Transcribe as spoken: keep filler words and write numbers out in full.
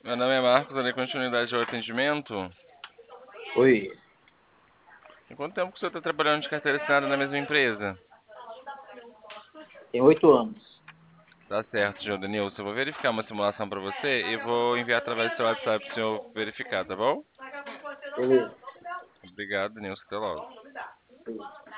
Meu nome é Marcos, darei continuidade ao atendimento. Oi, Em quanto tempo que o senhor está trabalhando de carteira assinada na mesma empresa? tem oito anos. Tá certo, João Denilson. Eu vou verificar uma simulação para você e vou enviar através do seu WhatsApp para o senhor verificar, tá bom? Beleza. Obrigado, Denilson. Até logo.